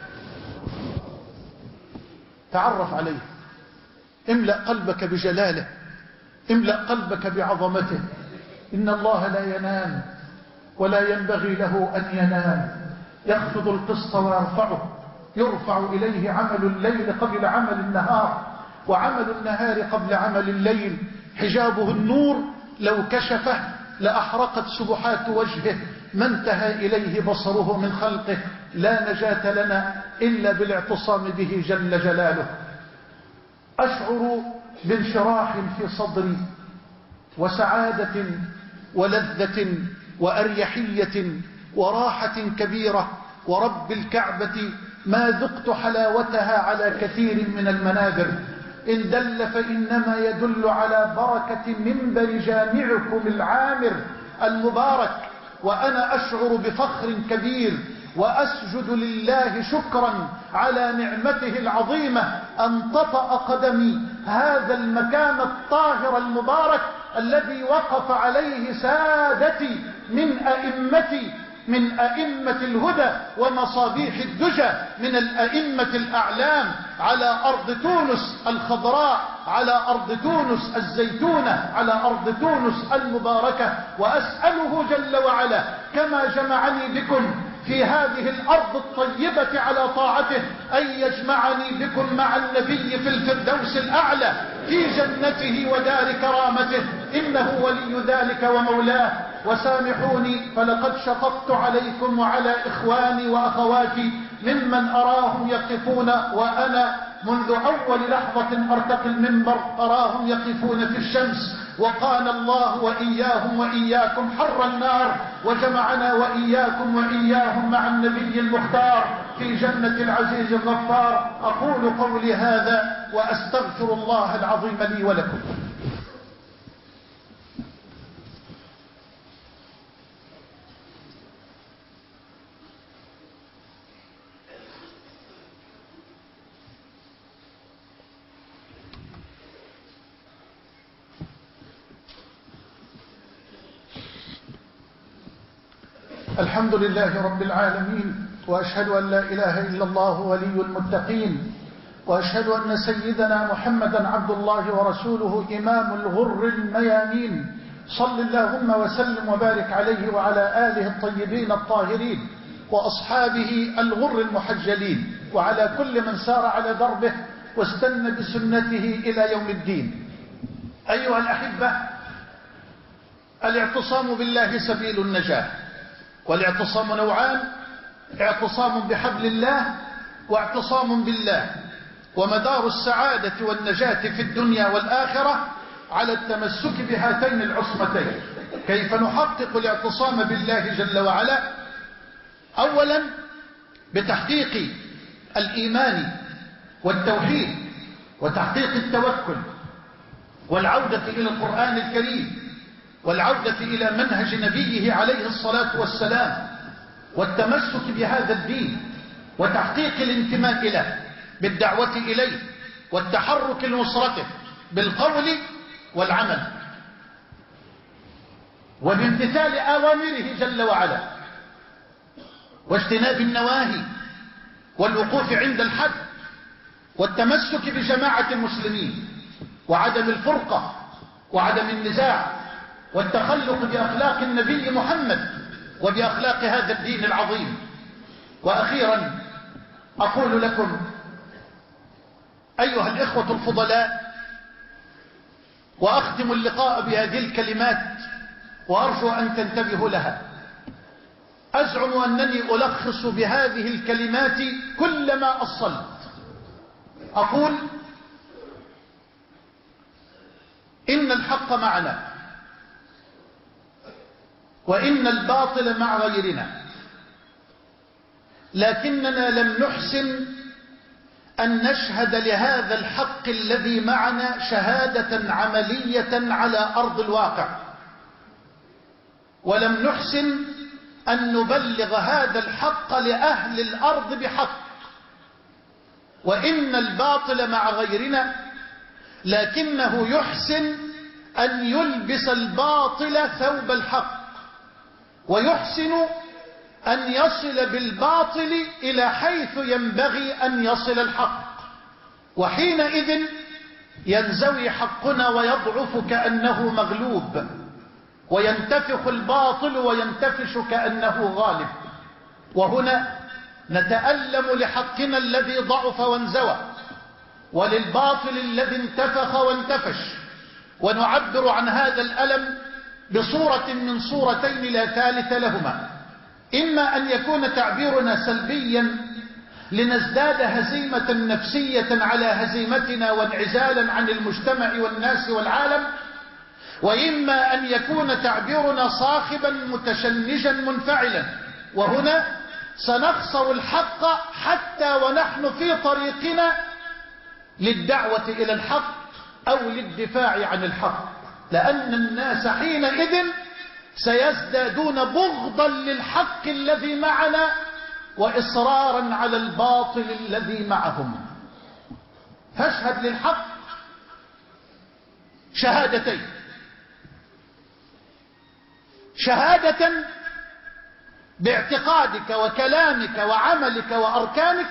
S2: تعرف عليه، املأ قلبك بجلاله، املأ قلبك بعظمته. إن الله لا ينام ولا ينبغي له أن ينام، يخفض القسط ويرفعه، يرفع إليه عمل الليل قبل عمل النهار، وعمل النهار قبل عمل الليل. حجابه النور، لو كشفه لأحرقت سبحات وجهه، ما انتهى إليه بصره من خلقه. لا نجاة لنا إلا بالاعتصام به جل جلاله. أشعر بانشراح في صدري وسعادة ولذة وأريحية وراحة كبيرة، ورب الكعبة ما ذقت حلاوتها على كثير من المنابر. إن دل فإنما يدل على بركة منبر جامعكم العامر المبارك. وأنا أشعر بفخر كبير وأسجد لله شكرا على نعمته العظيمة أن تطأ قدمي هذا المكان الطاهر المبارك الذي وقف عليه سادتي من أئمتي من أئمة الهدى ومصابيح الدجى، من الأئمة الأعلام، على أرض تونس الخضراء، على أرض تونس الزيتونة، على أرض تونس المباركة. وأسأله جل وعلا كما جمعني بكم في هذه الأرض الطيبة على طاعته أن يجمعني بكم مع النبي في الفردوس الأعلى في جنته ودار كرامته، إنه ولي ذلك ومولاه. وسامحوني فلقد شققت عليكم وعلى إخواني وأخواتي ممن أراهم يقفون وأنا منذ أول لحظة أرتقي المنبر أراهم يقفون في الشمس، وقال الله وإياهم وإياكم حر النار، وجمعنا وإياكم وإياهم مع النبي المختار في جنة العزيز الغفار. أقول قولي هذا وأستغفر الله العظيم لي ولكم. الحمد لله رب العالمين، وأشهد أن لا إله إلا الله ولي المتقين، وأشهد أن سيدنا محمدا عبد الله ورسوله إمام الغر الميامين. صل اللهم وسلم وبارك عليه وعلى آله الطيبين الطاهرين وأصحابه الغر المحجلين، وعلى كل من سار على دربه واستنى بسنته إلى يوم الدين. أيها الأحبة، الاعتصام بالله سبيل النجاة، والاعتصام نوعان: اعتصام بحبل الله واعتصام بالله. ومدار السعادة والنجاة في الدنيا والآخرة على التمسك بهاتين العصمتين. كيف نحقق الاعتصام بالله جل وعلا؟ أولا بتحقيق الإيمان والتوحيد وتحقيق التوكل والعودة إلى القرآن الكريم والعودة إلى منهج نبيه عليه الصلاة والسلام والتمسك بهذا الدين وتحقيق الانتماء له بالدعوة إليه والتحرك لنصرته بالقول والعمل وبامتثال أوامره جل وعلا واجتناب النواهي والوقوف عند الحد والتمسك بجماعة المسلمين وعدم الفرقة وعدم النزاع والتخلق بأخلاق النبي محمد وبأخلاق هذا الدين العظيم. وأخيرا أقول لكم أيها الإخوة الفضلاء، وأختم اللقاء بهذه الكلمات وأرجو أن تنتبهوا لها. أزعم أنني ألخص بهذه الكلمات كل ما أصلت. أقول إن الحق معنا وإن الباطل مع غيرنا، لكننا لم نحسن أن نشهد لهذا الحق الذي معنا شهادة عملية على أرض الواقع، ولم نحسن أن نبلغ هذا الحق لأهل الأرض بحق. وإن الباطل مع غيرنا، لكنه يحسن أن يلبس الباطل ثوب الحق، ويحسن أن يصل بالباطل إلى حيث ينبغي أن يصل الحق، وحينئذ ينزوي حقنا ويضعف كأنه مغلوب، وينتفخ الباطل وينتفش كأنه غالب. وهنا نتألم لحقنا الذي ضعف وانزوى، وللباطل الذي انتفخ وانتفش، ونعبر عن هذا الألم بصورة من صورتين لا ثالث لهما: إما أن يكون تعبيرنا سلبيا لنزداد هزيمة نفسية على هزيمتنا وانعزالا عن المجتمع والناس والعالم، وإما أن يكون تعبيرنا صاخبا متشنجا منفعلا. وهنا سنخسر الحق حتى ونحن في طريقنا للدعوة إلى الحق أو للدفاع عن الحق، لأن الناس حينئذ سيزدادون بغضا للحق الذي معنا وإصرارا على الباطل الذي معهم. فاشهد للحق شهادتين: شهادة باعتقادك وكلامك وعملك وأركانك،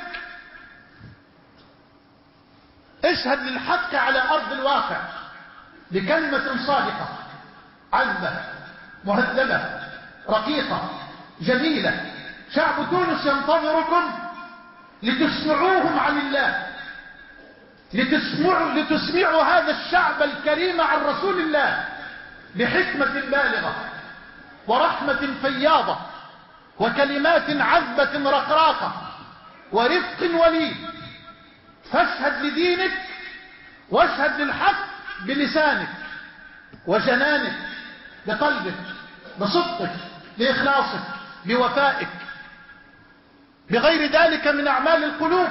S2: اشهد للحق على أرض الواقع بكلمة صادقة عذبة مهذبة رقيقة جميلة. شعب تونس ينتظركم لتسمعوهم عن الله، لتسمعوا, لتسمعوا هذا الشعب الكريم عن رسول الله بحكمة بالغة ورحمة فياضة وكلمات عذبة رقراقة ورفق ولين. فاشهد لدينك واشهد للحق بلسانك وجنانك، بقلبك، بصدقك، بإخلاصك، بوفائك، بغير ذلك من أعمال القلوب،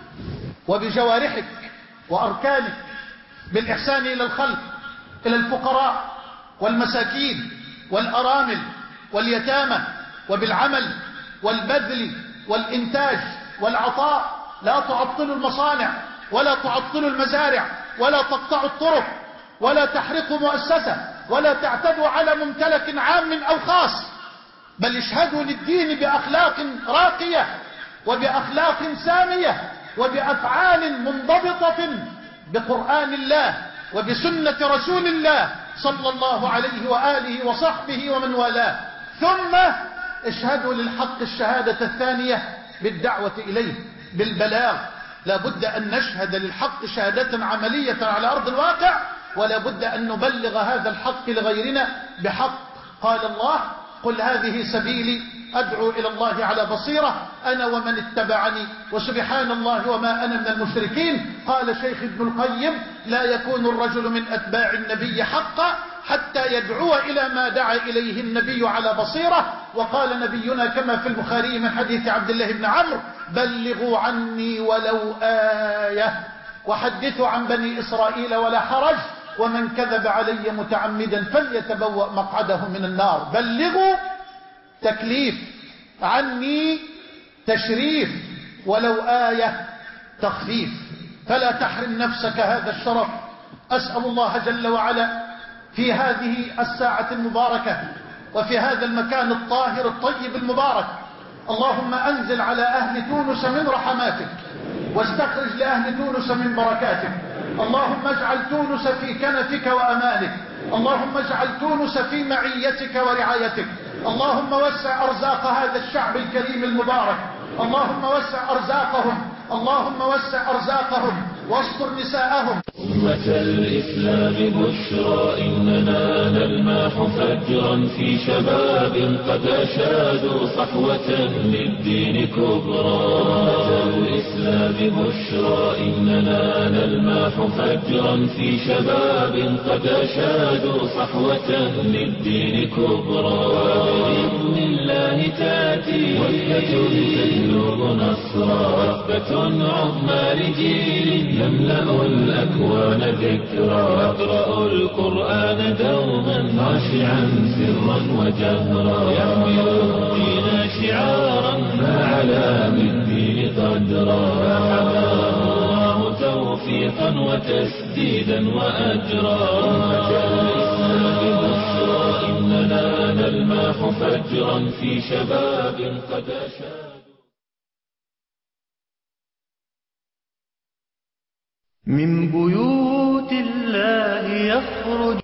S2: وبجوارحك وأركانك، بالإحسان إلى الخلق، إلى الفقراء والمساكين والأرامل واليتامى، وبالعمل والبذل والإنتاج والعطاء. لا تعطلوا المصانع ولا تعطلوا المزارع ولا تقطعوا الطرق ولا تحرقوا مؤسسة ولا تعتدوا على ممتلك عام أو خاص، بل اشهدوا للدين بأخلاق راقية وبأخلاق سامية وبأفعال منضبطة بقرآن الله وبسنة رسول الله صلى الله عليه وآله وصحبه ومن والاه. ثم اشهدوا للحق الشهادة الثانية بالدعوة إليه، بالبلاغ. لا بد أن نشهد للحق شهادة عملية على أرض الواقع، ولا بد أن نبلغ هذا الحق لغيرنا بحق. قال الله: قل هذه سبيلي أدعو إلى الله على بصيرة أنا ومن اتبعني وسبحان الله وما أنا من المشركين. قال شيخ ابن القيم: لا يكون الرجل من أتباع النبي حقا حتى يدعو إلى ما دعا إليه النبي على بصيرة. وقال نبينا كما في البخاري من حديث عبد الله بن عمرو: بلغوا عني ولو آية وحدثوا عن بني إسرائيل ولا حرج، ومن كذب علي متعمدا فليتبوأ مقعده من النار. بلغوا تكليف، عني تشريف، ولو آية تخفيف، فلا تحرم نفسك هذا الشرف. أسأل الله جل وعلا في هذه الساعة المباركة وفي هذا المكان الطاهر الطيب المبارك، اللهم أنزل على أهل تونس من رحماتك واستخرج لأهل تونس من بركاتك. اللهم اجعل تونس في كنفك وأمانك، اللهم اجعل تونس في معيتك ورعايتك. اللهم وسع أرزاق هذا الشعب الكريم المبارك، اللهم وسع أرزاقهم، اللهم وسع أرزاقهم واستر نساءهم.
S3: أمة الإسلام بشرى إننا نلمح فجرا في شباب قد أشادوا صحوة للدين كبرى. أمة الإسلام بشرى إننا نلمح فجرا في شباب قد أشادوا صحوة للدين كبرى. بإذن الله تأتي وثبة تبلغ نصرا، وثبة عظمى لجيل يملأ الأكوان ذكرى. يقرأ القرآن دوما خاشعا سرا وجهرا، يحمل الدين شعارا ما علا بالدين قدرا. فحماه شوقا وتسديدا وأجرا. أمة الإسلام بشرى إننا نلمح فجرا في شباب قد أشادوا.
S1: من بيوت